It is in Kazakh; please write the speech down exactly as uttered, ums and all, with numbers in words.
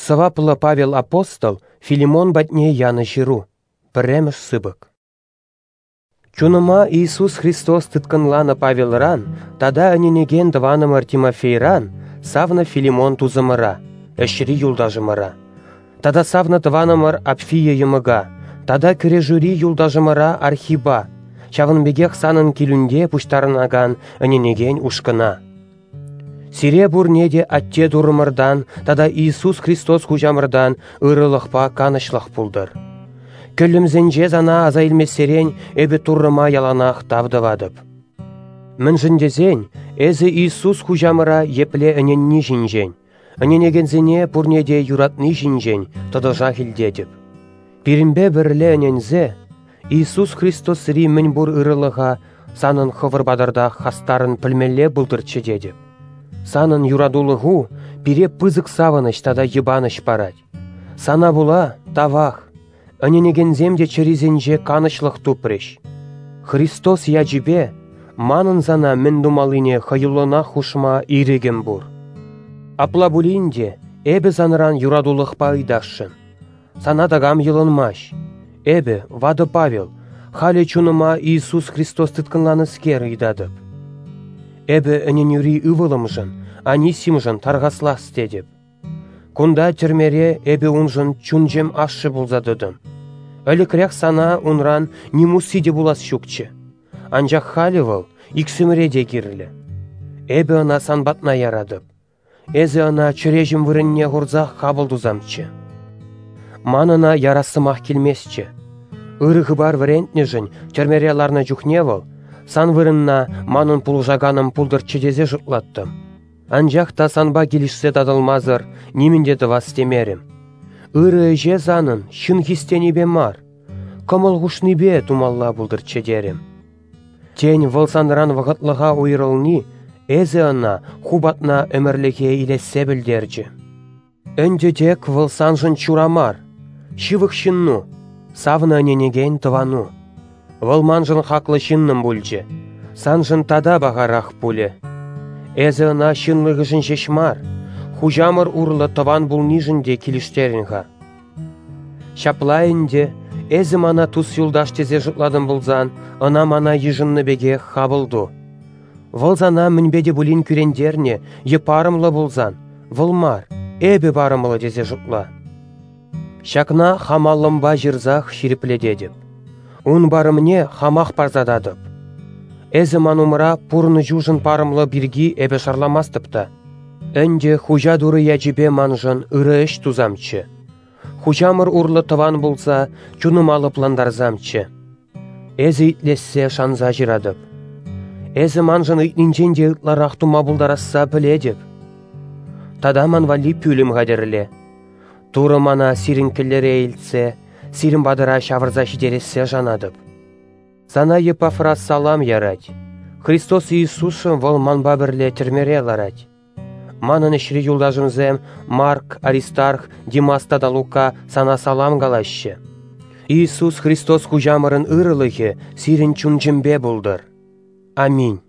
Сываплы Павел апостол Филимон батне яны жиру. Піреміш сыбык. Чуныма Иисус Христос тыткынланы Павелран, тада әненеген дыванымыр Тимофейран, савны Филимон тузымыра, әшірі юлдажымыра. Тада савны дыванымыр Апфия йымыга, тада кіре жюри юлдажымыра Архиба, чавынбегех санын келунде пуштарынаган әненеген ушкына. Сире бурнеде атте дурымырдан, тада Иисус Христос хужамырдан ырылықпа канышлық пулдыр. Көлімзенже зана азайлмесерен әбі туррыма яланақ тавдывадып. Мін жіндезен, әзі Иисус хужамыра епле әненні жінжен. Әненегензене пурнеде юратны жінжен, тадыжа хилдедіп. Пирімбе бірлі әнензе, Иисус Христос ри мін бұр ырылыға санын хывырбадарда хастарын пілмелі бұлдырчы дедіп. Санын юрадулығу пире пызык савыныш тада ебаныш парать. Сана була тавах. Әненегенземде черезенже канышлық тупреш. Христос яджибе, манын зана мен думалыне хайылына хушма иреген бур. Апла булинде, эбе заныран юрадулық пайдашшын. Сана дагам йылынмаш. Эбе, вады Павел, халі чуныма Иисус Христос тыткынланы скер идадып. Эбе әнен юри ывылымжын, анисимжын тарғаслас дедіп. Кунда термере эбе унжын чунжем ашшы булзадыдым. Әлікірек сана унран немусиде булас шукчы. Анжақ халивал иксіміреде кирлі. Эбе ана санбатна ярадып. Эзі ана чүрежім вырынне ғұрзақ қабылдузамчы. Манына ярасымақ келмесчі. Үрігі бар вірентнежін термереларны жүхневал, сан вырынна манын пулжаганым пулдырчыдезе жұтлаттым. Анжақ та санба келішсе дадылмазыр, неміндеді вас темерім. Үрі же занын, шын хистенебе мар. Кымыл ғушнебе тумалла бұлдырчы дерім. Тень вылсанран вағытлыға ойырылни, әзі ана хубатна өмірліге илесе білдерджі. Өндедек вылсан жын чурамар, шивық шынну, савны әненеген тывану. Вылман жын хақлы шынным бүлджі, сан жын тада бағарақ пулі. Әзі ана шынлығы жын жешмар, хужамыр урлы тыван бұл нижінде келіштерінға. Шаплайынде, әзі мана тұс юлдаш тезе жұтладым бұлзан, ана мана ежынны беге қабылду. Вылзана мінбеде бұлін күрендерне, епарымлы бұлзан, вылмар, әбі барымлы тезе жұтла. Шакна хамалымба жырзақ ширипледедіп. Ун барымне хамақ парзададып. Әзі манумыра пұрны жүжін парымлы біргі әбі шарламастыпта. Өнде хужа дұры яжібе манжын ұры іш тузамчы. Хужамыр урлы тыван болса, чуным алып ландарзамчы. Әзі итлессе шанза жирадып. Әзі манжын итнинженде ытларақ тума бұлдарасса біледіп. Тадаман вали пүлім ғадерлі. Туры мана сирін кілері әйілтсе, сирін бадыра шавырза шидересе жанадып. Сана Епафрас салам ярать. Христос Иисусым вол манба бірле термере ларать. Манын ішірі юлдажымзем Марк, Аристарх, Димаста да Лука сана салам галашы. Иисус Христос хужамырын ырылығы сирін чунжымбе бұлдыр. Аминь.